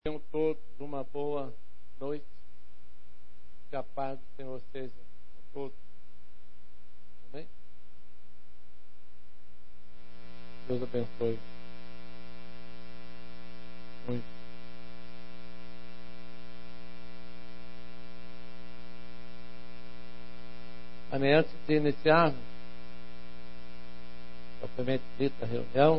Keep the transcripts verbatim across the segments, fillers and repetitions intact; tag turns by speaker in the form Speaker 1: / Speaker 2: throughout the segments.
Speaker 1: Tenham todos uma boa noite. Que a paz do Senhor seja com todos. Amém? Deus abençoe muito. Amém. Antes de iniciarmos propriamente dita reunião,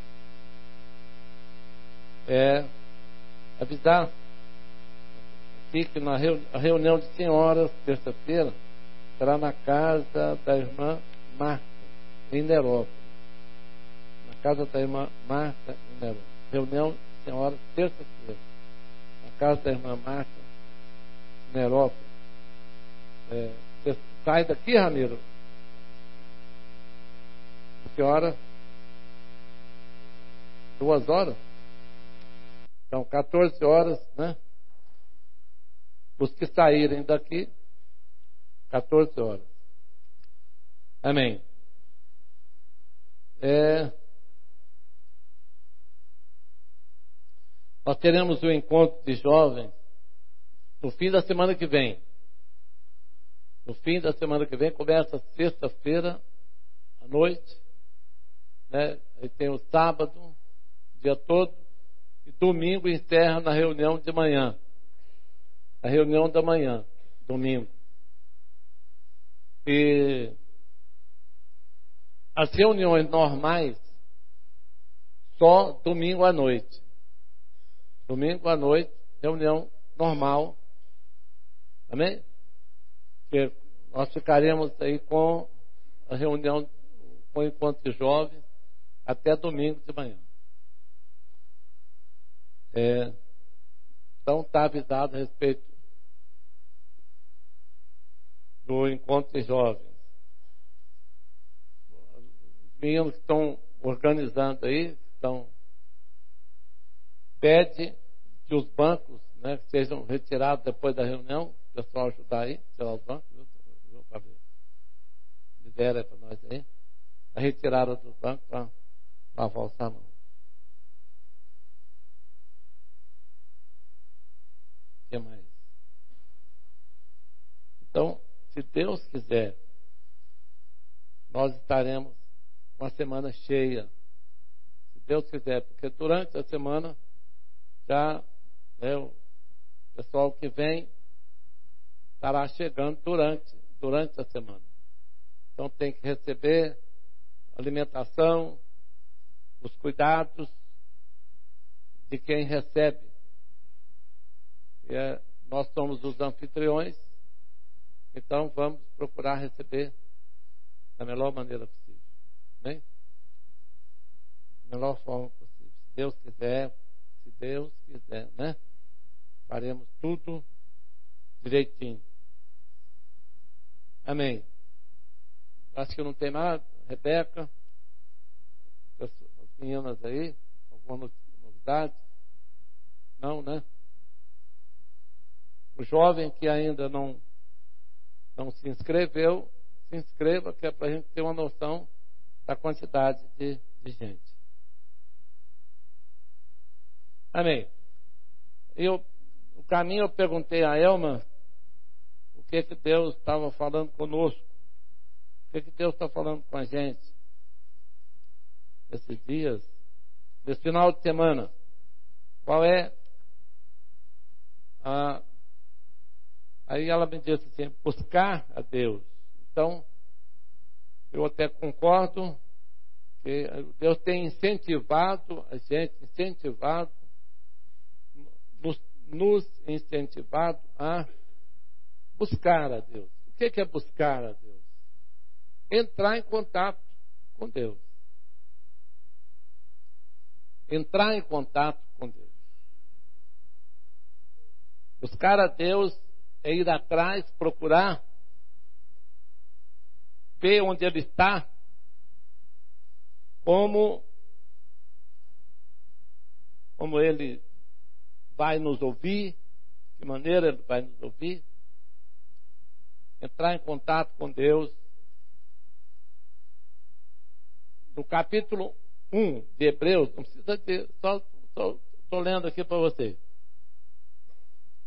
Speaker 1: é avisar aqui que na reunião de senhoras, terça-feira, será na casa da irmã Marta, em Nerópolis. Na casa da irmã Marta, em Nerópolis. Reunião de senhoras, terça-feira, na casa da irmã Marta, em Nerópolis. É, você sai daqui, Ramiro? Que hora? Duas horas? Então, quatorze horas, né? Os que saírem daqui, quatorze horas. Amém. É, nós teremos o encontro de jovens no fim da semana que vem. No fim da semana que vem, começa sexta-feira à noite, né? Aí tem o sábado, o dia todo, e domingo encerra na reunião de manhã. A reunião da manhã, domingo. E as reuniões normais, só domingo à noite. Domingo à noite, reunião normal. Amém? Porque nós ficaremos aí com a reunião, com o encontro de jovens, até domingo de manhã. É, então está avisado a respeito do encontro de jovens. Os meninos que estão organizando aí, estão, pede que os bancos, né, que sejam retirados depois da reunião, o pessoal ajudar aí, tirar os bancos, viu? Libera para nós aí, a retirada dos bancos para lavar o salão. O que mais? Então, se Deus quiser, nós estaremos uma semana cheia. Se Deus quiser, porque durante a semana já, né, o pessoal que vem estará chegando durante, durante a semana. Então tem que receber alimentação, os cuidados de quem recebe. E é, nós somos os anfitriões, então vamos procurar receber da melhor maneira possível. Bem? Da melhor forma possível. Se Deus quiser, se Deus quiser, né? Faremos tudo direitinho. Amém. Acho que não tem nada. Rebeca, as meninas aí, alguma novidade? Não, né? O jovem que ainda não, não se inscreveu, se inscreva, que é para a gente ter uma noção da quantidade de, de gente. Amém. Eu, no caminho eu perguntei a Elma o que que Deus estava falando conosco, o que que Deus está falando com a gente esses dias, nesse final de semana. Qual é a... Aí ela me disse assim, buscar a Deus. Então, eu até concordo que Deus tem incentivado a gente, incentivado, nos, nos incentivado a buscar a Deus. O que é buscar a Deus? Entrar em contato com Deus. Entrar em contato com Deus. Buscar a Deus é ir atrás, procurar, ver onde Ele está, como, como Ele vai nos ouvir, de que maneira Ele vai nos ouvir. Entrar em contato com Deus. No capítulo um de Hebreus, não precisa ter, só estou lendo aqui para vocês.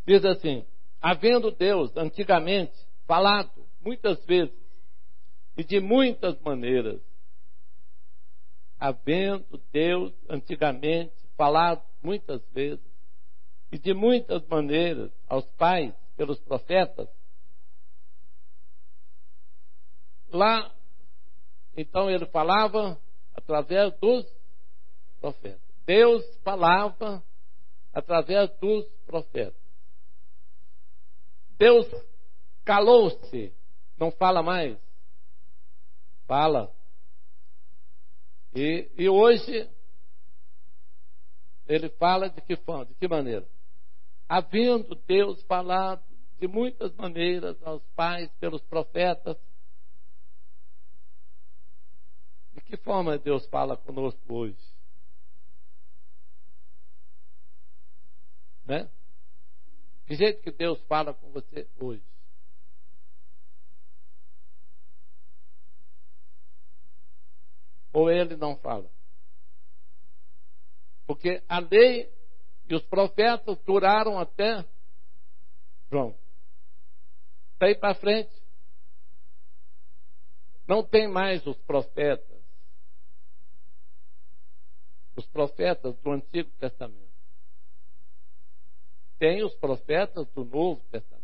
Speaker 1: Diz assim: havendo Deus antigamente falado muitas vezes e de muitas maneiras, havendo Deus antigamente falado muitas vezes e de muitas maneiras aos pais pelos profetas, lá, então ele falava através dos profetas. Deus falava através dos profetas. Deus calou-se, não fala mais. Fala. E, e hoje, ele fala de que forma, de que maneira? Havendo Deus falado de muitas maneiras aos pais pelos profetas, de que forma Deus fala conosco hoje? Né? Que jeito que Deus fala com você hoje? Ou Ele não fala? Porque a lei e os profetas duraram até João. Daí para frente, não tem mais os profetas. Os profetas do Antigo Testamento. Tem os profetas do Novo Testamento.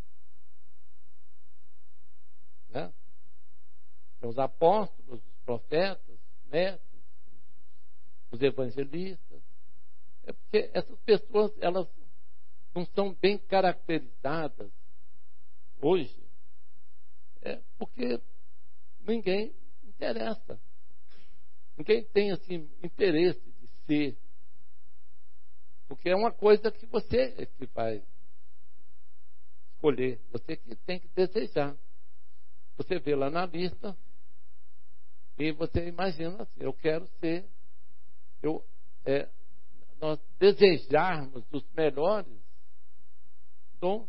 Speaker 1: Né? Tem os apóstolos, os profetas, os mestres, os evangelistas. É porque essas pessoas, elas não são bem caracterizadas hoje. É porque ninguém interessa. Ninguém tem assim interesse de ser. Porque é uma coisa que você é que vai escolher. Você que tem que desejar. Você vê lá na lista e você imagina assim: eu quero ser. Eu, é, nós desejarmos os melhores dons.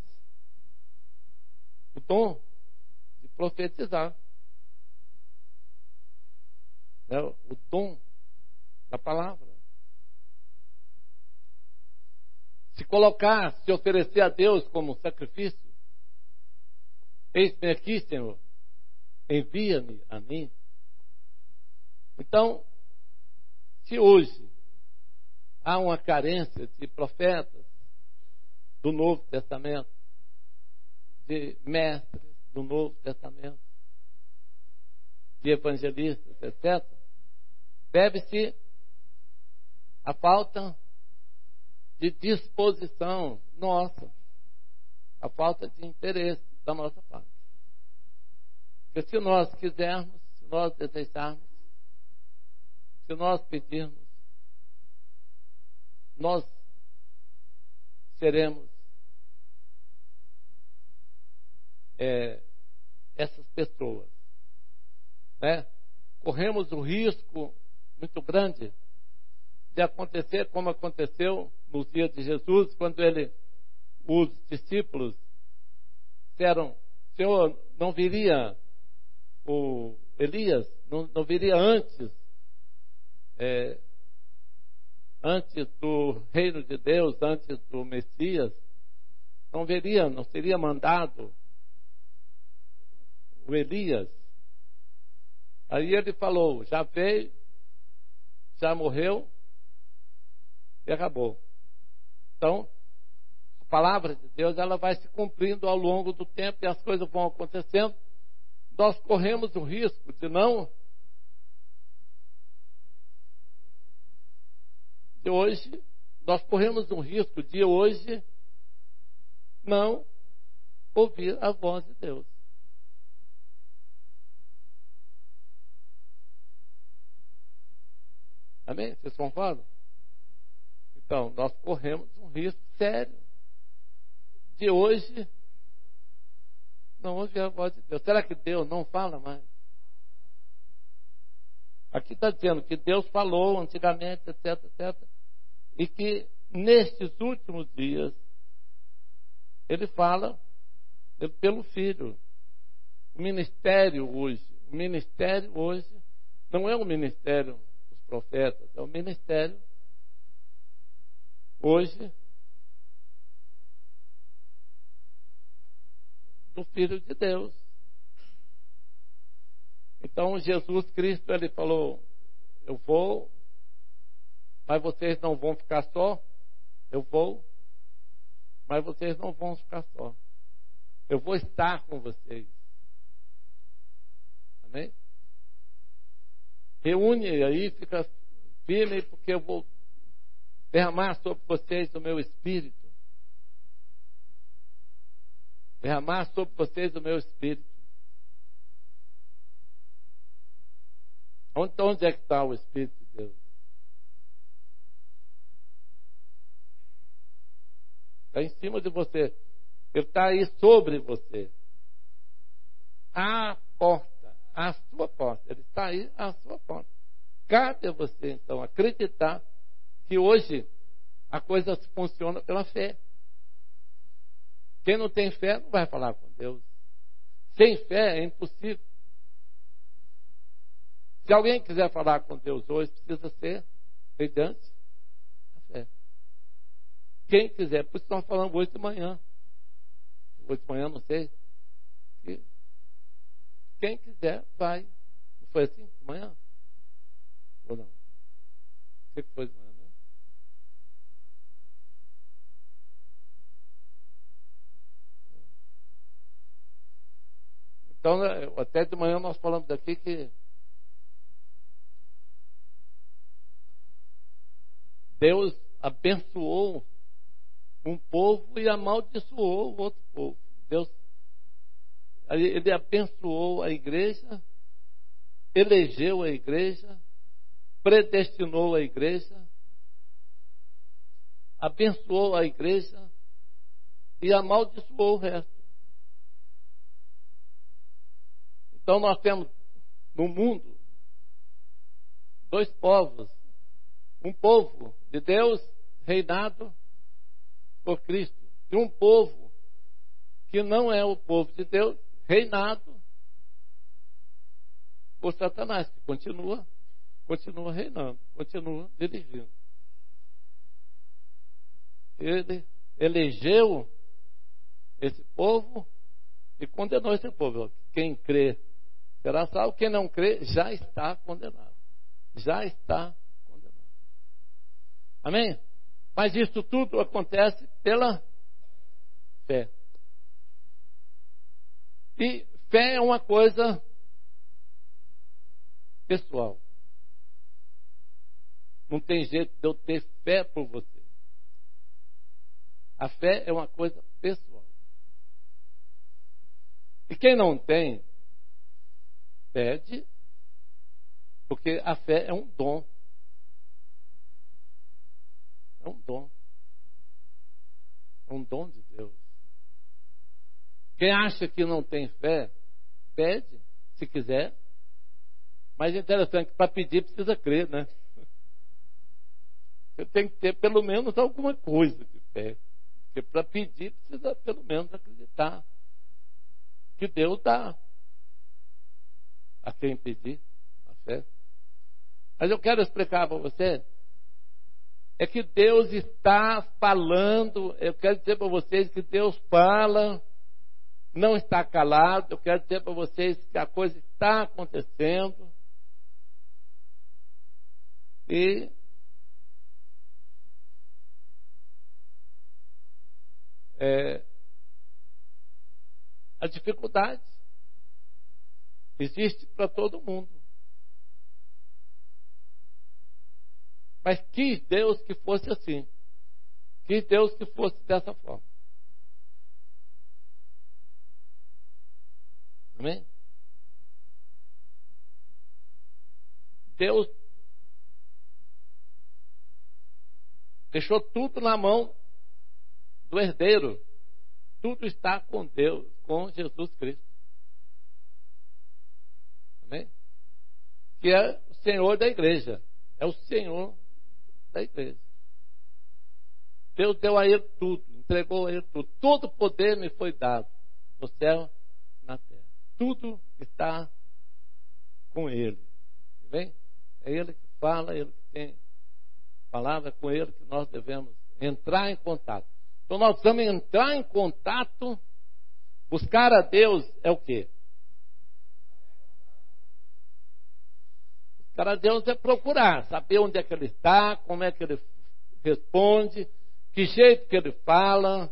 Speaker 1: O dom de profetizar. Né? O dom da palavra. Se colocar, se oferecer a Deus como um sacrifício. Eis-me aqui, Senhor. Envia-me a mim. Então, se hoje há uma carência de profetas do Novo Testamento, de mestres do Novo Testamento, de evangelistas, etcétera, deve-se à falta de disposição nossa, a falta de interesse da nossa parte. Porque se nós quisermos, se nós desejarmos, se nós pedirmos, nós seremos é, essas pessoas, né? Corremos um risco muito grande de acontecer como aconteceu nos dias de Jesus, quando ele, os discípulos disseram: Senhor, não viria o Elias, não, não viria antes, é, antes do reino de Deus, antes do Messias, não viria, não seria mandado o Elias? Aí ele falou: já veio, já morreu e acabou. Então, a palavra de Deus, ela vai se cumprindo ao longo do tempo e as coisas vão acontecendo. Nós corremos o risco de não, de hoje, nós corremos um risco de hoje não ouvir a voz de Deus. Amém? Vocês concordam? Então, nós corremos um risco sério de hoje não ouvir a voz de Deus. Será que Deus não fala mais? Aqui está dizendo que Deus falou antigamente, etc, etcétera. E que nestes últimos dias Ele fala pelo Filho. O ministério hoje, o ministério hoje não é o ministério dos profetas, é o ministério hoje do Filho de Deus. Então Jesus Cristo, ele falou: eu vou, mas vocês não vão ficar só. Eu vou, mas vocês não vão ficar só. Eu vou estar com vocês. Amém? Reúne aí, fica firme, porque eu vou derramar sobre vocês o meu Espírito. Derramar sobre vocês o meu Espírito. Onde, onde é que está o Espírito de Deus? Está em cima de você. Ele está aí sobre você. À porta. À sua porta. Ele está aí à sua porta. Cabe a você, então, acreditar que hoje a coisa funciona pela fé. Quem não tem fé não vai falar com Deus. Sem fé é impossível. Se alguém quiser falar com Deus hoje, precisa ser mediante a fé. Quem quiser, por isso nós falamos hoje de manhã. Hoje de manhã, não sei. Quem quiser, vai. Não foi assim de manhã? Ou não? O que foi de manhã? Né? Então, até de manhã nós falamos aqui que Deus abençoou um povo e amaldiçoou o outro povo. Deus, ele abençoou a igreja, elegeu a igreja, predestinou a igreja, abençoou a igreja e amaldiçoou o resto. Então nós temos no mundo dois povos. Um povo de Deus reinado por Cristo. E um povo que não é o povo de Deus reinado por Satanás, que continua, continua reinando, continua dirigindo. Ele elegeu esse povo e condenou esse povo. Quem crê será salvo, quem não crê já está condenado. Já está condenado. Amém? Mas isso tudo acontece pela fé. E fé é uma coisa pessoal. Não tem jeito de eu ter fé por você. A fé é uma coisa pessoal. E quem não tem, pede, porque a fé é um dom. É um dom. É um dom de Deus. Quem acha que não tem fé, pede, se quiser. Mas é interessante que para pedir precisa crer, né? Você tem que ter pelo menos alguma coisa de fé. Porque para pedir precisa pelo menos acreditar que Deus dá a quem pedir a fé. Mas eu quero explicar para você é que Deus está falando. Eu quero dizer para vocês que Deus fala, não está calado. Eu quero dizer para vocês que a coisa está acontecendo. E é, a dificuldade existe para todo mundo. Mas quis Deus que fosse assim. Quis Deus que fosse dessa forma. Amém? Deus deixou tudo na mão do herdeiro. Tudo está com Deus, com Jesus Cristo. Amém? Que é o Senhor da igreja. É o Senhor da igreja. Deus deu a ele tudo, entregou a ele tudo. Todo poder me foi dado no céu e na terra. Tudo está com ele. Amém? É ele que fala, é ele que tem palavra, é com ele que nós devemos entrar em contato. Então nós precisamos entrar em contato Buscar a Deus é o quê? Buscar a Deus é procurar, saber onde é que Ele está, como é que Ele responde, que jeito que Ele fala.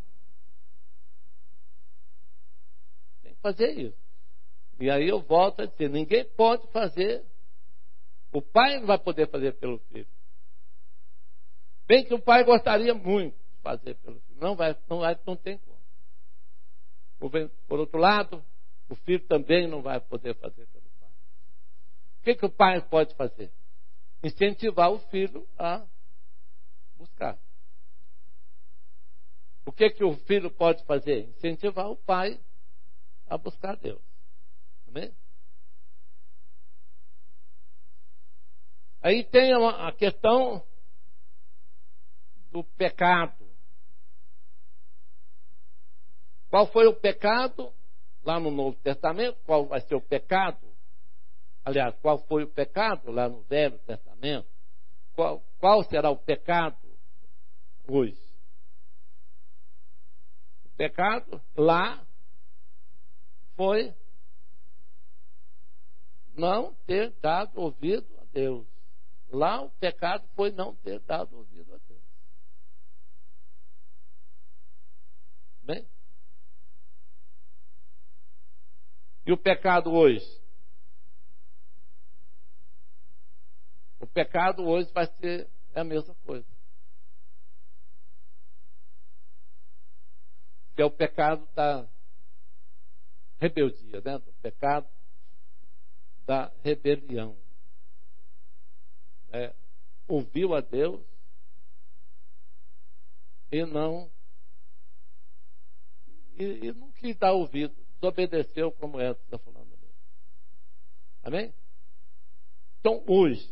Speaker 1: Tem que fazer isso. E aí eu volto a dizer, ninguém pode fazer, o pai não vai poder fazer pelo filho. Bem que o pai gostaria muito de fazer pelo filho, não vai, não vai, não tem como. Por, por outro lado, o filho também não vai poder fazer pelo pai. O que, que o pai pode fazer? Incentivar o filho a buscar. O que, que o filho pode fazer? Incentivar o pai a buscar Deus. Amém? Aí tem a questão do pecado. Qual foi o pecado lá no Novo Testamento? Qual vai ser o pecado? Aliás, qual foi o pecado lá no Velho Testamento? Qual, qual será o pecado hoje? O pecado lá foi não ter dado ouvido a Deus. Lá o pecado foi não ter dado ouvido a Deus. Bem? E o pecado hoje? O pecado hoje vai ser a mesma coisa. Que é o pecado da rebeldia, né? O pecado da rebelião. É, ouviu a Deus e não e, e não quis dar ouvido, desobedeceu, como é que está falando ali. Amém? Então hoje,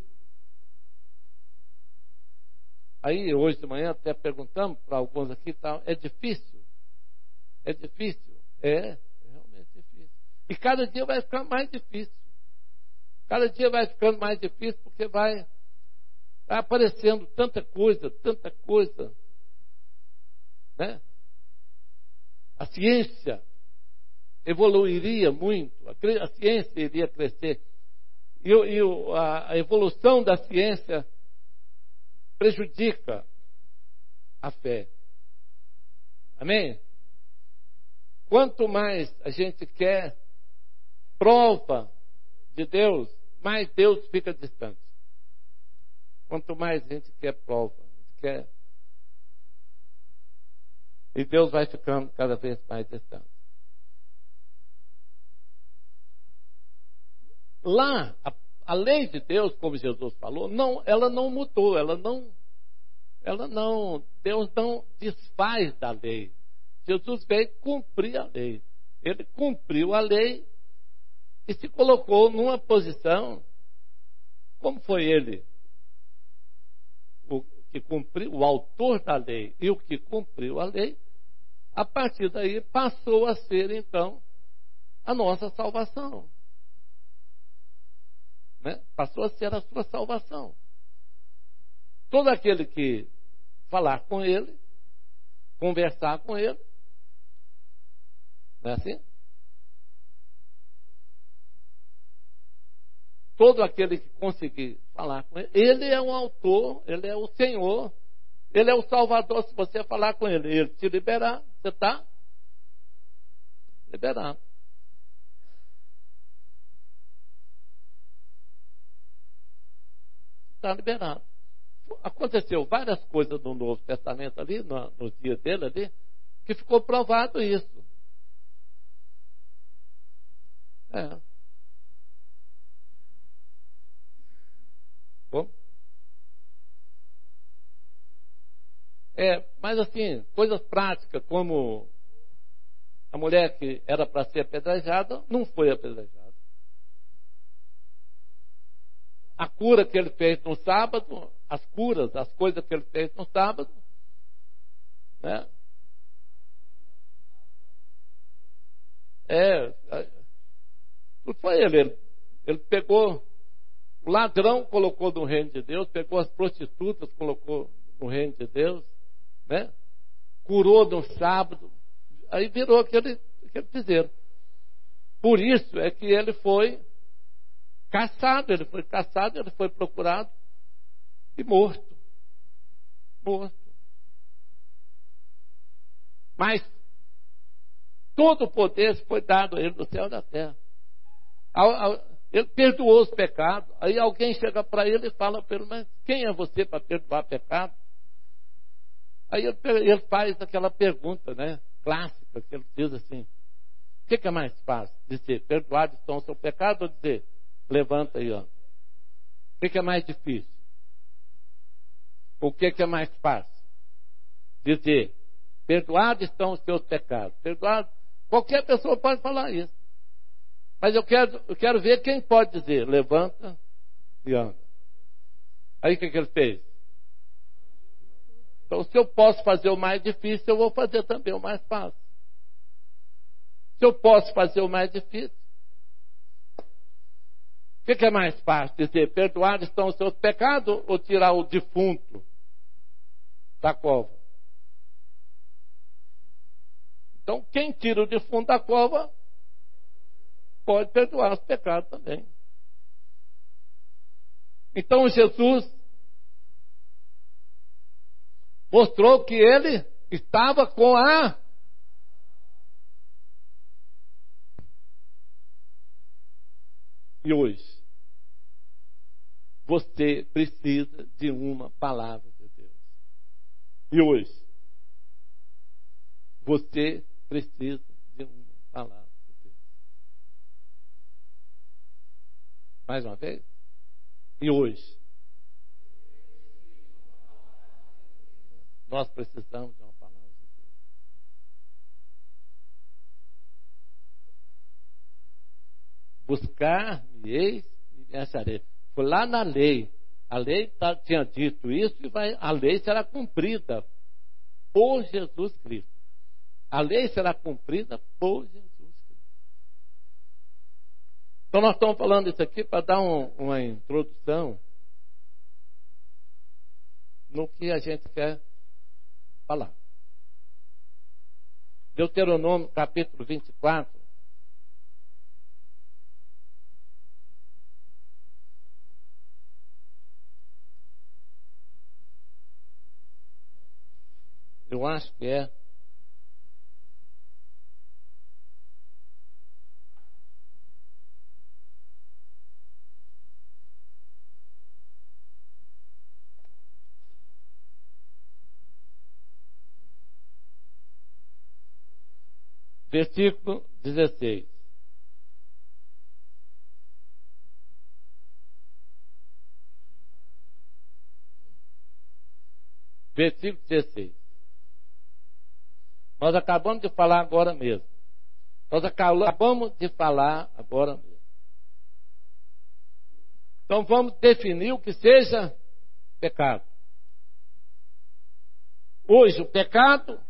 Speaker 1: aí hoje de manhã até perguntamos para alguns aqui, tá, é difícil? É difícil? É, é realmente difícil. E cada dia vai ficar mais difícil. Cada dia vai ficando mais difícil porque vai, vai aparecendo tanta coisa, tanta coisa, né? A ciência evoluiria muito, a, a ciência iria crescer. E, e a, a evolução da ciência prejudica a fé. Amém? Quanto mais a gente quer prova de Deus, mais Deus fica distante. Quanto mais a gente quer prova, a gente quer... E Deus vai ficando cada vez mais distante. Lá, a, a lei de Deus, como Jesus falou, não, ela não mudou, ela não, ela não, Deus não desfaz da lei. Jesus veio cumprir a lei. Ele cumpriu a lei e se colocou numa posição, como foi ele, o que cumpriu, o autor da lei e o que cumpriu a lei, a partir daí passou a ser então a nossa salvação, né? Passou a ser a sua salvação. Todo aquele que falar com ele, conversar com ele, não é assim? Todo aquele que conseguir falar com ele, ele é o autor, ele é o Senhor, ele é o Salvador. Se você falar com ele, ele te liberar, você está liberado. Está liberado. Aconteceu várias coisas no Novo Testamento ali, no, no dia dele ali, que ficou provado isso. É. Bom. É, mas assim, coisas práticas, como a mulher que era para ser apedrejada, não foi apedrejada. A cura que ele fez no sábado, as curas, as coisas que ele fez no sábado, né? É, tudo foi ele. Ele, ele pegou o ladrão, colocou no reino de Deus, pegou as prostitutas, colocou no reino de Deus, né? Curou no sábado, aí virou aquele, que eles fizeram. Por isso é que ele foi caçado, ele foi caçado, ele foi procurado e morto. Morto. Mas todo o poder foi dado a ele do céu e da terra. Ele perdoou os pecados. Aí alguém chega para ele e fala para ele, mas quem é você para perdoar pecado? Aí ele faz aquela pergunta, né, clássica, que ele diz assim: o que, que é mais fácil? Dizer, perdoados estão o seu pecado, ou dizer, levanta e anda? O que, que é mais difícil? O que, que é mais fácil? Dizer, perdoados estão os seus pecados. Perdoado, qualquer pessoa pode falar isso. Mas eu quero, eu quero ver quem pode dizer, levanta e anda. Aí o que, que ele fez? Então, se eu posso fazer o mais difícil, eu vou fazer também o mais fácil. Se eu posso fazer o mais difícil, o que, que é mais fácil? Dizer, perdoados estão os seus pecados, ou tirar o defunto da cova? Então, quem tira o defunto da cova pode perdoar os pecados também. Então Jesus mostrou que ele estava com a e hoje você precisa de uma palavra de Deus. E hoje você precisa de uma palavra de Deus. Mais uma vez. E hoje nós precisamos de uma palavra de Deus. Buscar-me-eis e me acharei. Foi lá na lei. A lei tá, tinha dito isso e vai, a lei será cumprida por Jesus Cristo. A lei será cumprida por Jesus Cristo. Então nós estamos falando isso aqui para dar um, uma introdução no que a gente quer falar. Deuteronômio capítulo vinte e quatro. Eu acho que é versículo dezesseis. Versículo dezesseis. Nós acabamos de falar agora mesmo. Nós acabamos de falar agora mesmo. Então vamos definir o que seja pecado. Hoje o pecado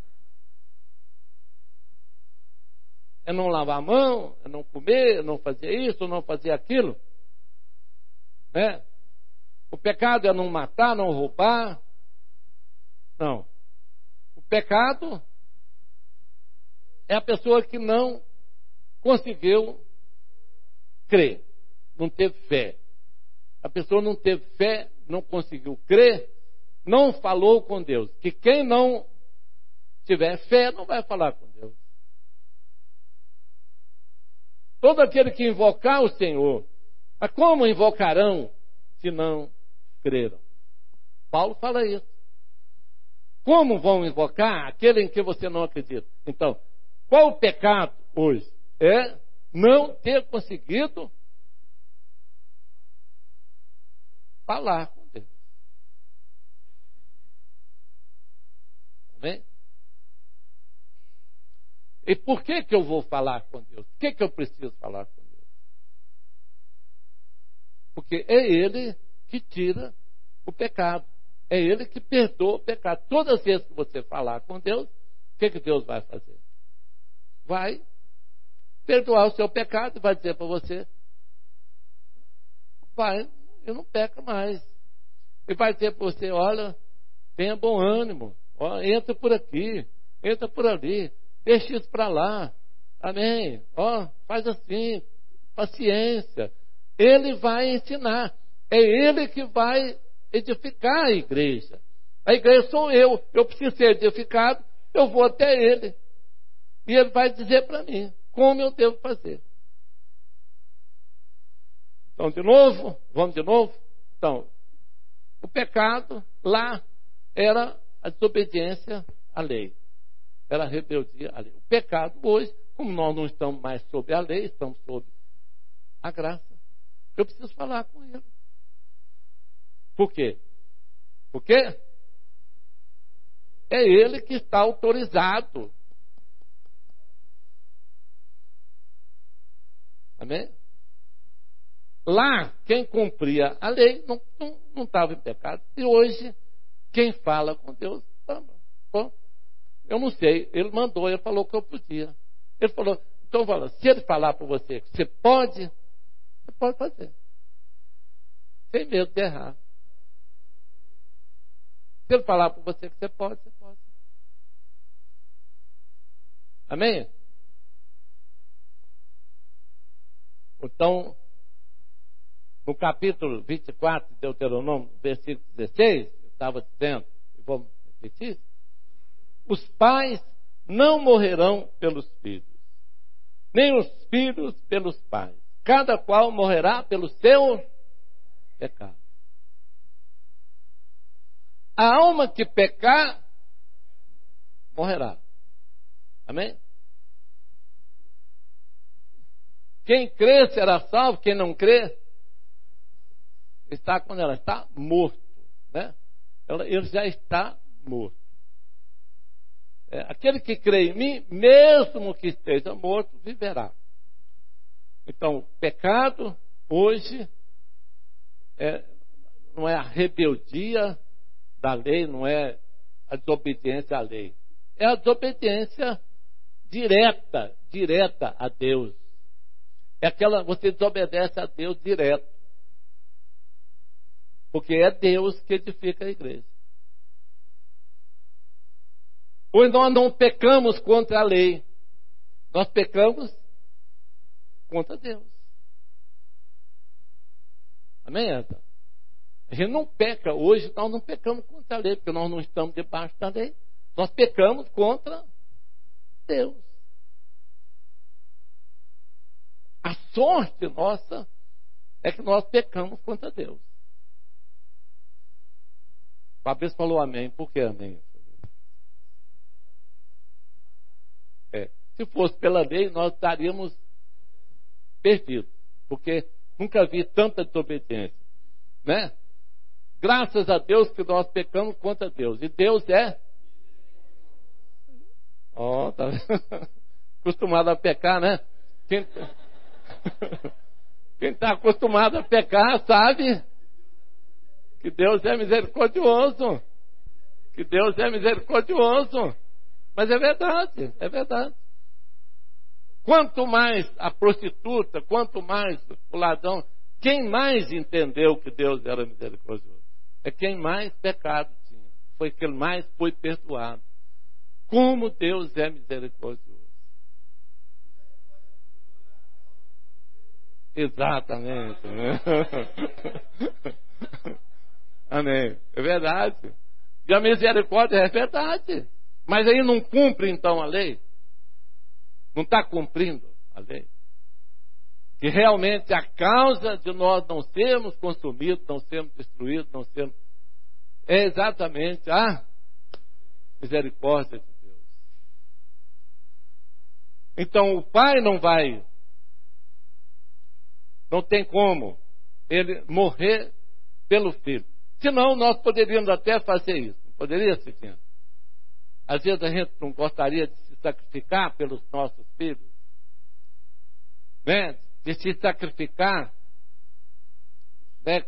Speaker 1: é não lavar a mão, é não comer, é não fazer isso, não fazer aquilo. Né? O pecado é não matar, não roubar. Não. O pecado é a pessoa que não conseguiu crer, não teve fé. A pessoa não teve fé, não conseguiu crer, não falou com Deus. Que quem não tiver fé não vai falar com Deus. Todo aquele que invocar o Senhor, mas como invocarão se não creram? Paulo fala isso. Como vão invocar aquele em que você não acredita? Então, qual o pecado hoje? É não ter conseguido falar com Deus. Amém? E por que que eu vou falar com Deus? Por que que eu preciso falar com Deus? Porque é Ele que tira o pecado. É Ele que perdoa o pecado. Todas as vezes que você falar com Deus, o que que Deus vai fazer? Vai perdoar o seu pecado e vai dizer para você, vai, eu não peco mais. E vai dizer para você, olha, tenha bom ânimo, ó, entra por aqui, entra por ali, deixa isso para lá. Amém? Ó, faz assim, paciência. Ele vai ensinar. É Ele que vai edificar a igreja. A igreja sou eu. Eu preciso ser edificado. Eu vou até Ele. E Ele vai dizer para mim como eu devo fazer. Então, de novo, vamos de novo. Então, o pecado lá era a desobediência à lei. Era a rebeldia à lei. O pecado hoje, como nós não estamos mais sob a lei, estamos sob a graça. Eu preciso falar com Ele. Por quê? Porque é Ele que está autorizado. Amém? Lá, quem cumpria a lei não, não, não estava em pecado. E hoje, quem fala com Deus, bom, eu não sei. Ele mandou, ele falou que eu podia. Ele falou, então, fala, se ele falar para você que você pode, você pode fazer. Sem medo de errar. Se ele falar para você que você pode, você pode. Amém? Então, no capítulo vinte e quatro de Deuteronômio, versículo dezesseis, eu estava dizendo, e vou repetir, os pais não morrerão pelos filhos, nem os filhos pelos pais. Cada qual morrerá pelo seu pecado. A alma que pecar, morrerá. Amém? Quem crê será salvo, quem não crê, está quando ela está morto, né? Ela, ele já está morto. É, aquele que crê em mim, mesmo que esteja morto, viverá. Então, pecado hoje é, não é a rebeldia da lei, não é a desobediência à lei, é a desobediência direta, direta a Deus. É aquela, você desobedece a Deus direto. Porque é Deus que edifica a igreja. Pois nós não pecamos contra a lei. Nós pecamos contra Deus. Amém, Anta? A gente não peca. Hoje nós não pecamos contra a lei, porque nós não estamos debaixo da lei. Nós pecamos contra Deus. A sorte nossa é que nós pecamos contra Deus. O Fabrício falou amém. Por que amém? É, se fosse pela lei, nós estaríamos perdidos. Porque nunca vi tanta desobediência. Né? Graças a Deus que nós pecamos contra Deus. E Deus é... Ó, oh, tá acostumado a pecar, né? Quem está acostumado a pecar sabe que Deus é misericordioso. Que Deus é misericordioso. Mas é verdade, é verdade. Quanto mais a prostituta, quanto mais o ladrão, quem mais entendeu que Deus era misericordioso? É quem mais pecado tinha. Foi quem mais foi perdoado. Como Deus é misericordioso. Exatamente. Amém. É verdade. E a misericórdia é verdade. Mas aí não cumpre então a lei? Não está cumprindo a lei? Que realmente a causa de nós não sermos consumidos, não sermos destruídos, não sermos... É exatamente a misericórdia de Deus. Então o pai não vai... Não tem como ele morrer pelo filho. Senão nós poderíamos até fazer isso. Não poderia, Cidinha? Às vezes a gente não gostaria de se sacrificar pelos nossos filhos. Né? De se sacrificar, né?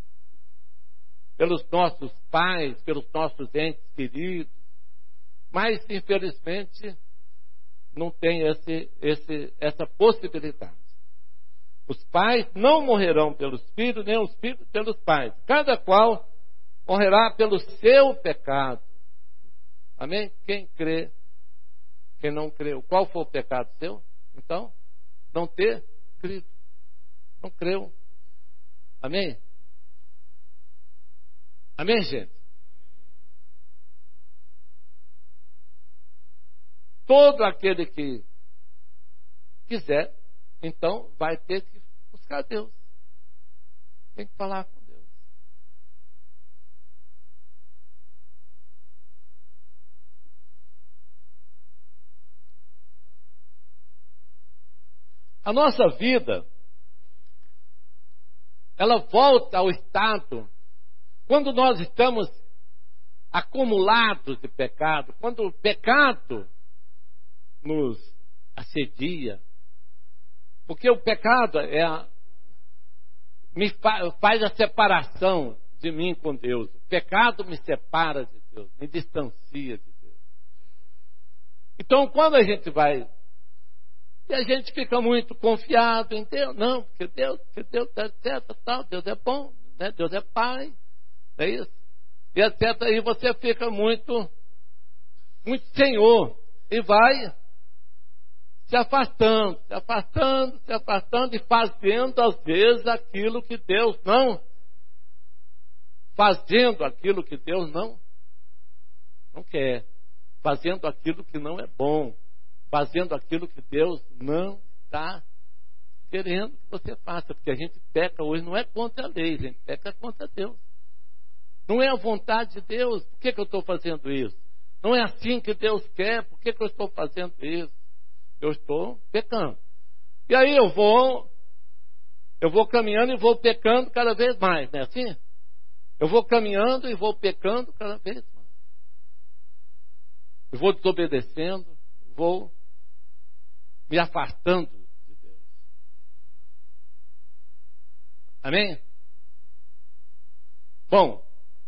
Speaker 1: Pelos nossos pais, pelos nossos entes queridos. Mas, infelizmente, não tem esse, esse, essa possibilidade. Os pais não morrerão pelos filhos, nem os filhos pelos pais. Cada qual morrerá pelo seu pecado. Amém? Quem crê, quem não creu. Qual foi o pecado seu? Então, não ter crido. Não creu. Amém? Amém, gente? Todo aquele que quiser, então, vai ter que buscar Deus. Tem que falar com Deus. A nossa vida, ela volta ao estado quando nós estamos acumulados de pecado, quando o pecado nos assedia, porque o pecado é a, me fa, faz a separação de mim com Deus. O pecado me separa de Deus, me distancia de Deus. Então, quando a gente vai e a gente fica muito confiado em Deus, não, porque Deus, porque Deus é certo, tal, Deus é bom, né? Deus é Pai, não é isso? E etc. Aí você fica muito, muito Senhor e vai se afastando, se afastando, se afastando e fazendo às vezes aquilo que Deus não, fazendo aquilo que Deus não, não quer, fazendo aquilo que não é bom, fazendo aquilo que Deus não está querendo que você faça, porque a gente peca hoje não é contra a lei, a gente peca contra Deus. Não é a vontade de Deus. Por que, que eu estou fazendo isso? Não é assim que Deus quer. Por que, que eu estou fazendo isso? Eu estou pecando. E aí eu vou, eu vou caminhando e vou pecando cada vez mais, não é assim? Eu vou caminhando e vou pecando cada vez mais. Eu vou desobedecendo, vou me afastando de Deus. Amém? Bom,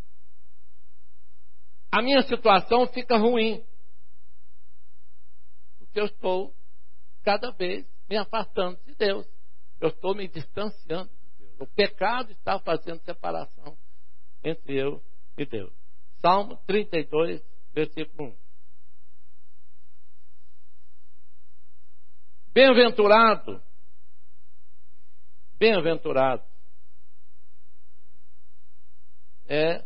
Speaker 1: a minha situação fica ruim, porque eu estou cada vez me afastando de Deus. Eu estou me distanciando de Deus. O pecado está fazendo separação entre eu e Deus. Salmo trinta e dois, versículo um. Bem-aventurado, bem-aventurado é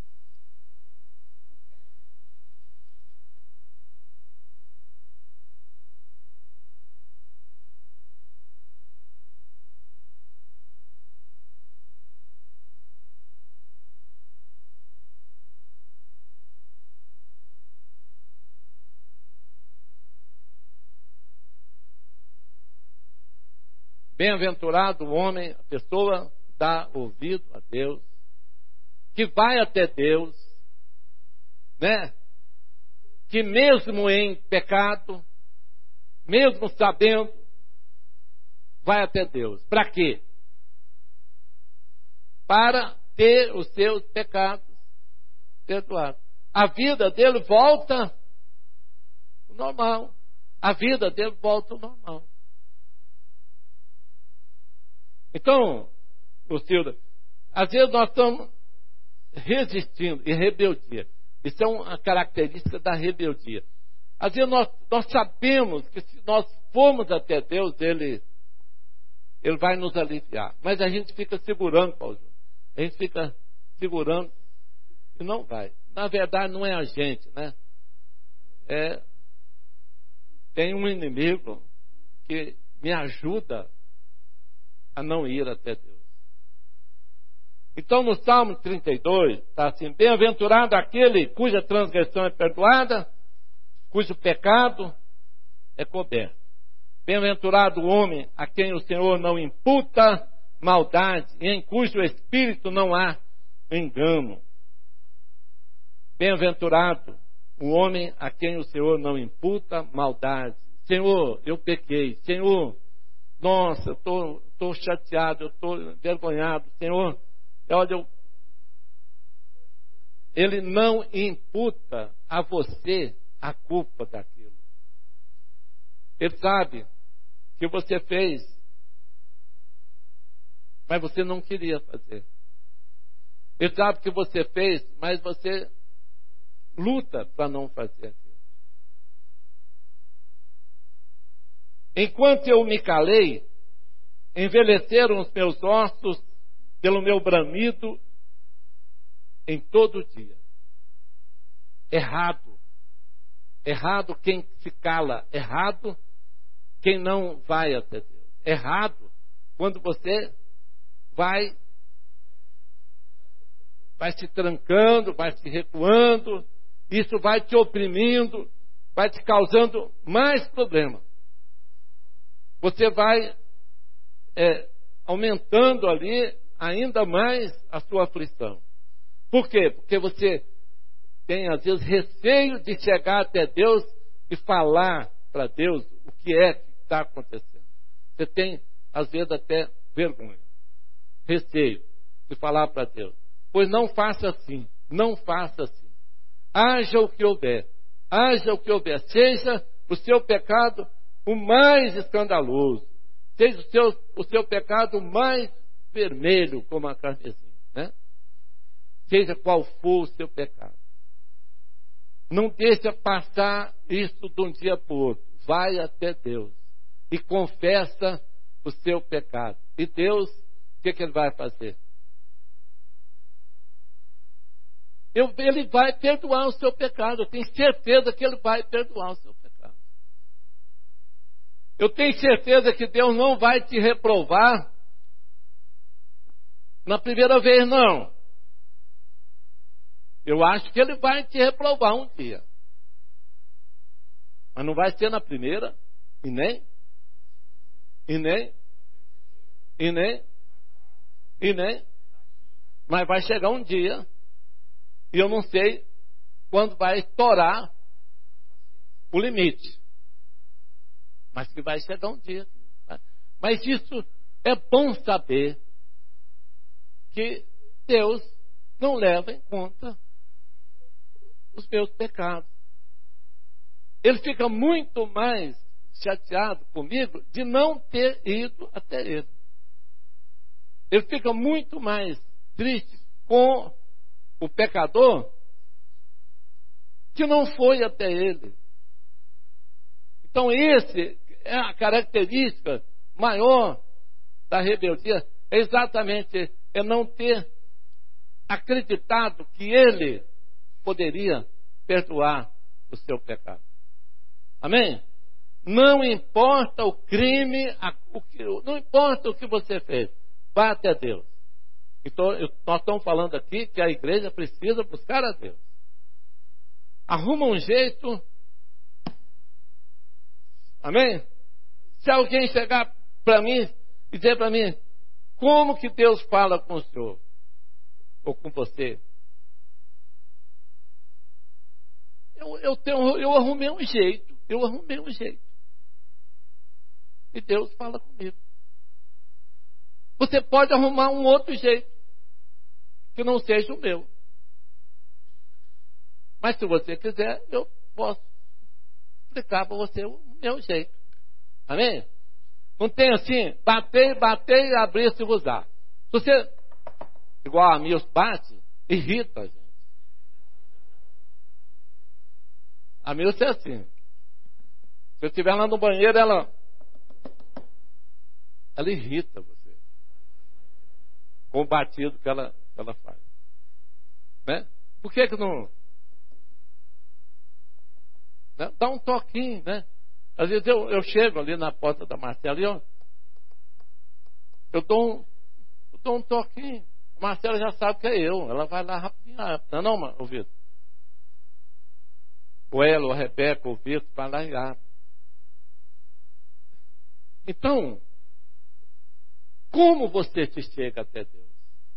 Speaker 1: bem-aventurado o homem, a pessoa que dá ouvido a Deus, que vai até Deus, né? Que mesmo em pecado, mesmo sabendo, vai até Deus. Para quê? Para ter os seus pecados perdoados. A vida dele volta ao normal. A vida dele volta ao normal. Então, Lucilda, às vezes nós estamos resistindo em rebeldia. Isso é uma característica da rebeldia. Às vezes nós, nós sabemos que se nós formos até Deus, Ele, Ele vai nos aliviar. Mas a gente fica segurando, Paulo. A gente fica segurando e não vai. Na verdade, não é a gente, né? É, tem um inimigo que me ajuda a não ir até Deus. Então no Salmo trinta e dois está assim: bem-aventurado aquele cuja transgressão é perdoada, cujo pecado é coberto. Bem-aventurado o homem a quem o Senhor não imputa maldade e em cujo espírito não há engano. Bem-aventurado o homem a quem o Senhor não imputa maldade. Senhor, eu pequei. Senhor, nossa, eu estou estou chateado, eu estou envergonhado. Senhor, olha, eu... Ele não imputa a você a culpa daquilo. Ele sabe que você fez, mas você não queria fazer. Ele sabe que você fez, mas você luta para não fazer aquilo. Enquanto eu me calei, envelheceram os meus ossos pelo meu bramido em todo dia. Errado. Errado quem se cala. Errado quem não vai até Deus. Errado quando você vai, vai se trancando, vai se recuando. Isso vai te oprimindo, vai te causando mais problema. Você vai é, aumentando ali ainda mais a sua aflição. Por quê? Porque você tem, às vezes, receio de chegar até Deus e falar para Deus o que é que está acontecendo. Você tem, às vezes, até vergonha, receio de falar para Deus. Pois não faça assim, não faça assim. Haja o que houver, haja o que houver. Seja o seu pecado o mais escandaloso, seja o seu, o seu pecado mais vermelho, como a carmesim, né? Seja qual for o seu pecado. Não deixa passar isso de um dia para o outro. Vai até Deus e confessa o seu pecado. E Deus, o que, que Ele vai fazer? Eu, ele vai perdoar o seu pecado. Eu tenho certeza que Ele vai perdoar o seu pecado. Eu tenho certeza que Deus não vai te reprovar na primeira vez, não. Eu acho que Ele vai te reprovar um dia. Mas não vai ser na primeira, e nem, e nem, e nem, e nem. Mas vai chegar um dia, e eu não sei quando vai estourar o limite. Mas que vai chegar um dia. Mas isso é bom saber que Deus não leva em conta os meus pecados. Ele fica muito mais chateado comigo de não ter ido até Ele. Ele fica muito mais triste com o pecador que não foi até Ele. Então, esse é a característica maior da rebeldia, é exatamente é não ter acreditado que Ele poderia perdoar o seu pecado. Amém? Não importa o crime, o que, não importa o que você fez, vá até Deus. Então, eu, nós estamos falando aqui que a igreja precisa buscar a Deus. Arruma um jeito. Amém? Se alguém chegar para mim e dizer para mim, como que Deus fala com o senhor? Ou com você? Eu, eu, tenho, eu arrumei um jeito. Eu arrumei um jeito. E Deus fala comigo. Você pode arrumar um outro jeito, que não seja o meu. Mas se você quiser, eu posso explicar para você o meu jeito. Amém? Não tem assim, bater, bater e abrir se usar. Se você, igual a Mills bate, irrita a gente. A Mills é assim. Se eu estiver lá no banheiro, ela, ela irrita você. Com o batido que ela, que ela faz. Né? Por que que não... Né? Dá um toquinho, né? Às vezes eu, eu chego ali na porta da Marcela e eu, eu, dou um, eu dou um toquinho. A Marcela já sabe que é eu. Ela vai lá rapidinho. Não, não, não, o Vitor. O Elo, a Rebeca, o Vitor, vai lá e abre. Então, como você te chega até Deus?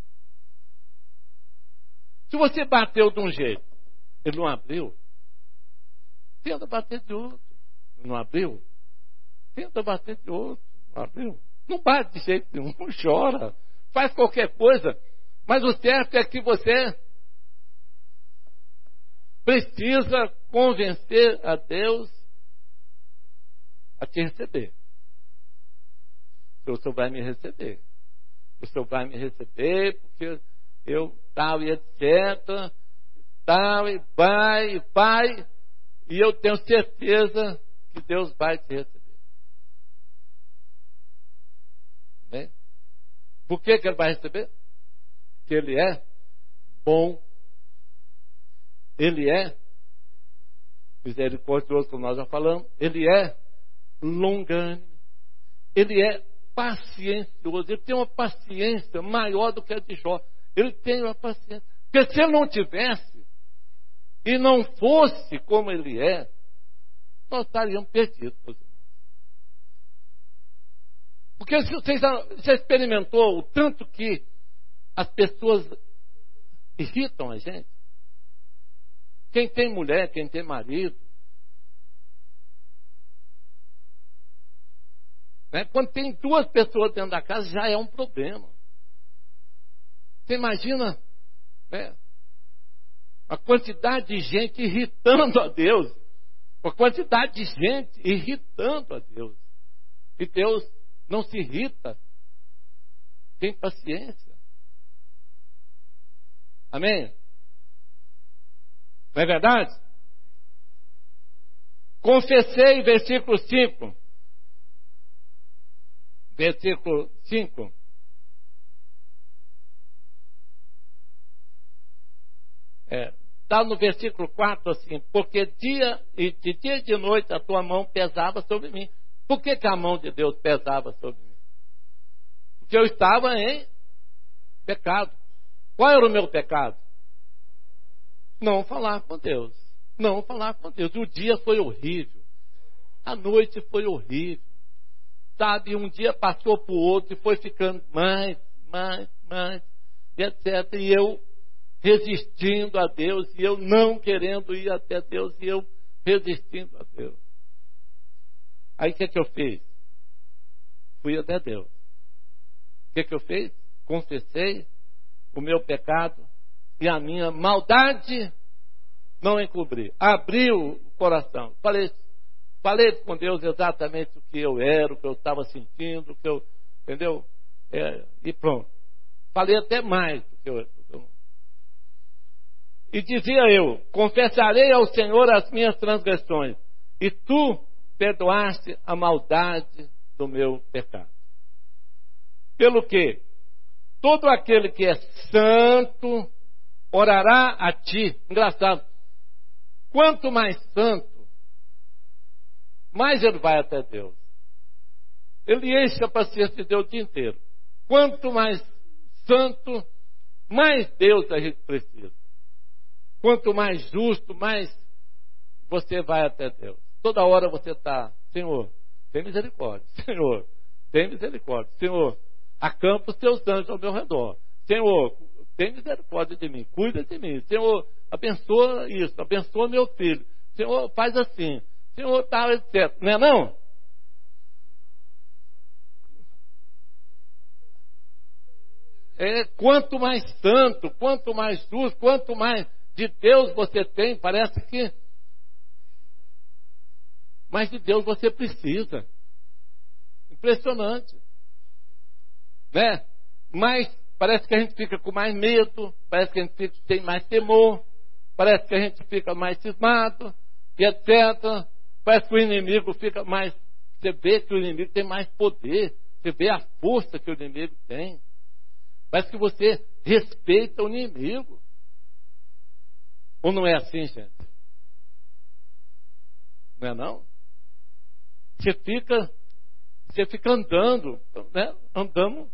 Speaker 1: Se você bateu de um jeito, ele não abriu, tenta bater de outro. Não abriu? Tenta bater de outro. Não abriu? Não bate de jeito nenhum, não chora. Faz qualquer coisa. Mas o certo é que você precisa convencer a Deus a te receber. O Senhor vai me receber. O Senhor vai me receber porque eu tal e etcétera. Tal e vai e vai. E eu tenho certeza que Deus vai te receber. Por que que ele vai receber? Porque ele é bom. Ele é misericordioso, como nós já falamos. Ele é longânimo. Ele é paciencioso. Ele tem uma paciência maior do que a de Jó. Ele tem uma paciência. Porque se ele não tivesse e não fosse como ele é, nós estaríamos perdidos. Porque se você já, já experimentou o tanto que as pessoas irritam a gente? Quem tem mulher, quem tem marido, né? Quando tem duas pessoas dentro da casa, já é um problema. Você imagina, né, a quantidade de gente irritando a Deus, a quantidade de gente irritando a Deus. E Deus não se irrita, tem paciência. Amém? Não é verdade? Confessei, versículo cinco. Versículo cinco. É, está no versículo quatro assim: porque dia e de dia e de noite a tua mão pesava sobre mim. Por que que a mão de Deus pesava sobre mim? Porque eu estava em pecado. Qual era o meu pecado? Não falar com Deus. Não falar com Deus. O dia foi horrível. A noite foi horrível. Sabe, um dia passou para o outro e foi ficando mais, mais, mais, e etcétera. E eu resistindo a Deus, e eu não querendo ir até Deus, e eu resistindo a Deus. Aí o que, que eu fiz? Fui até Deus. O que, que eu fiz? Confessei o meu pecado e a minha maldade não encobri. Abri o coração. Falei, falei com Deus exatamente o que eu era, o que eu estava sentindo, o que eu, entendeu? É, e pronto. Falei até mais do que eu, eu. E dizia eu: confessarei ao Senhor as minhas transgressões, e tu perdoaste a maldade do meu pecado. Pelo que todo aquele que é santo orará a ti. Engraçado. Quanto mais santo, mais ele vai até Deus. Ele enche a paciência de Deus o dia inteiro. Quanto mais santo, mais Deus a gente precisa. Quanto mais justo, mais você vai até Deus. Toda hora você está: Senhor, tem misericórdia. Senhor, tem misericórdia. Senhor, acampa os teus anjos ao meu redor. Senhor, tem misericórdia de mim. Cuida de mim. Senhor, abençoa isso. Abençoa meu filho. Senhor, faz assim. Senhor, tal, etcétera. Não é não? É, quanto mais santo, quanto mais justo, quanto mais de Deus você tem, parece que mais de Deus você precisa. Impressionante. Né? Mas parece que a gente fica com mais medo, parece que a gente fica, tem mais temor, parece que a gente fica mais cismado, e etcétera. Parece que o inimigo fica mais... Você vê que o inimigo tem mais poder, você vê a força que o inimigo tem. Parece que você respeita o inimigo. Ou não é assim, gente? Não é não? Você fica, você fica andando, né? Andando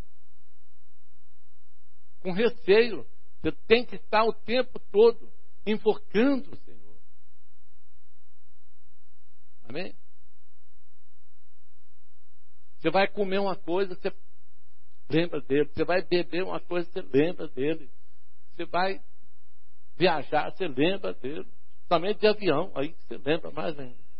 Speaker 1: com receio. Você tem que estar o tempo todo invocando o Senhor. Amém? Você vai comer uma coisa, você lembra dele. Você vai beber uma coisa, você lembra dele. Você vai viajar, você lembra dele. Somente de avião, aí você lembra mais ainda.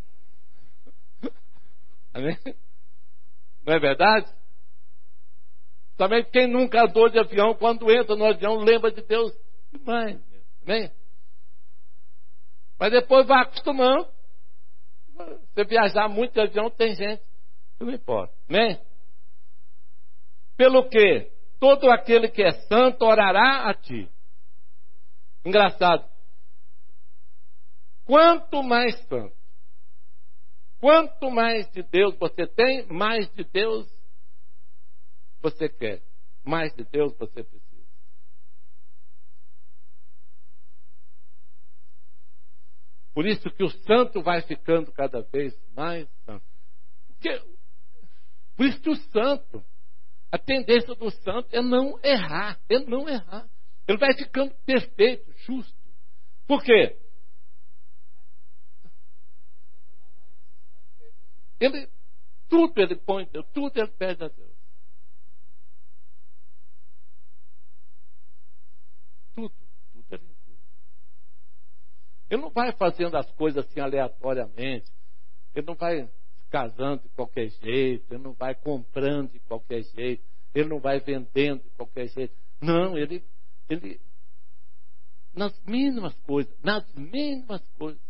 Speaker 1: Amém? Não é verdade? Também quem nunca andou de avião, quando entra no avião, lembra de Deus demais. Amém? Mas depois vai acostumando. Você viajar muito de avião, tem gente, não importa. Amém? Pelo que todo aquele que é santo orará a ti. Engraçado. Quanto mais santo, quanto mais de Deus você tem, mais de Deus você quer. mais de Deus você precisa? Por isso que o santo vai ficando cada vez mais santo. Porque, por isso que o santo, a tendência do santo é não errar, é não errar. Ele vai ficando perfeito, justo. Por quê? Ele, tudo ele põe em Deus, tudo ele pede a Deus. Tudo, tudo ele inclui. Ele não vai fazendo as coisas assim aleatoriamente. Ele não vai se casando de qualquer jeito. Ele não vai comprando de qualquer jeito. Ele não vai vendendo de qualquer jeito. Não, ele, ele nas mínimas coisas, nas mínimas coisas.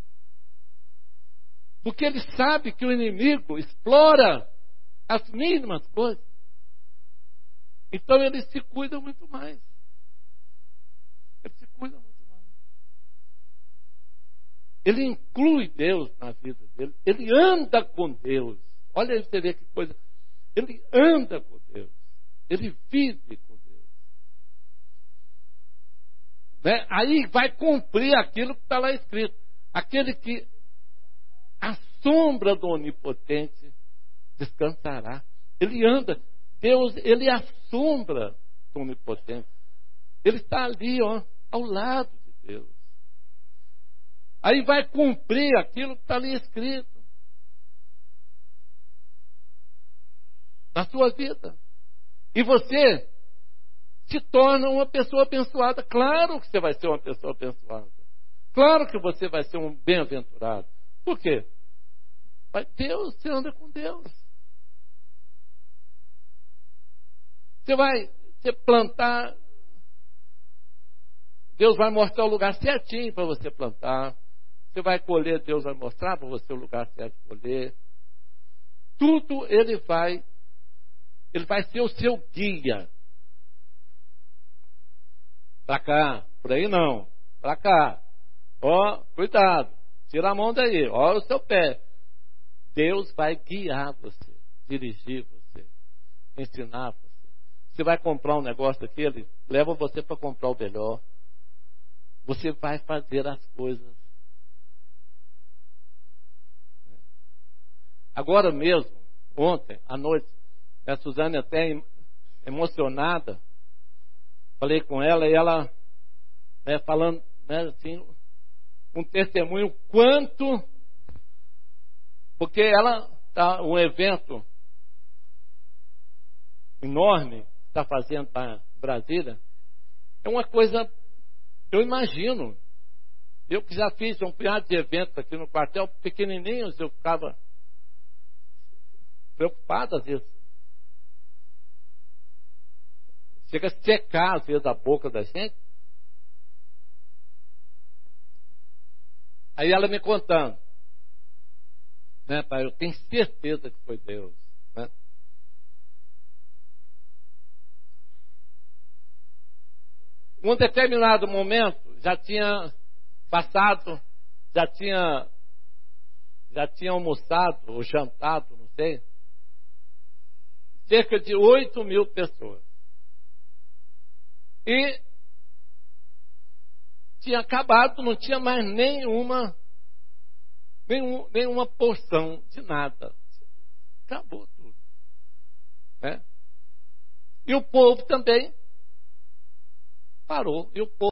Speaker 1: Porque ele sabe que o inimigo explora as mínimas coisas. Então ele se cuida muito mais. Ele se cuida muito mais. Ele inclui Deus na vida dele. Ele anda com Deus. Olha aí você vê que coisa. Ele anda com Deus. Ele vive com Deus. Né? Aí vai cumprir aquilo que está lá escrito. Aquele que a sombra do Onipotente descansará. Ele anda. Deus, ele é a sombra do Onipotente. Ele está ali, ó, ao lado de Deus. Aí vai cumprir aquilo que está ali escrito. Na sua vida. E você se torna uma pessoa abençoada. Claro que você vai ser uma pessoa abençoada. Claro que você vai ser um bem-aventurado. Por quê? Vai Deus, você anda com Deus. Você vai você plantar, Deus vai mostrar o lugar certinho para você plantar. Você vai colher, Deus vai mostrar para você o lugar certo de colher. Tudo ele vai, ele vai ser o seu guia. Para cá, por aí não, para cá. Ó, cuidado, tira a mão daí, olha o seu pé. Deus vai guiar você, dirigir você, ensinar você. Você vai comprar um negócio aqui, ele leva você para comprar o melhor. Você vai fazer as coisas. Agora mesmo, ontem, à noite, a Suzane até emocionada, falei com ela e ela, né, falando, né, assim, um testemunho quanto, porque ela está um evento enorme, está fazendo para Brasília, é uma coisa, eu imagino, eu que já fiz um punhado de eventos aqui no quartel, pequenininhos, eu ficava preocupado às vezes. Chega a secar às vezes a boca da gente. Aí ela me contando, né, pai, eu tenho certeza que foi Deus, né? Um determinado momento já tinha passado, já tinha já tinha almoçado ou jantado, não sei, cerca de oito mil pessoas. E tinha acabado, não tinha mais nenhuma, nenhum, nenhuma porção de nada. Acabou tudo. Né? E o povo também parou. E o povo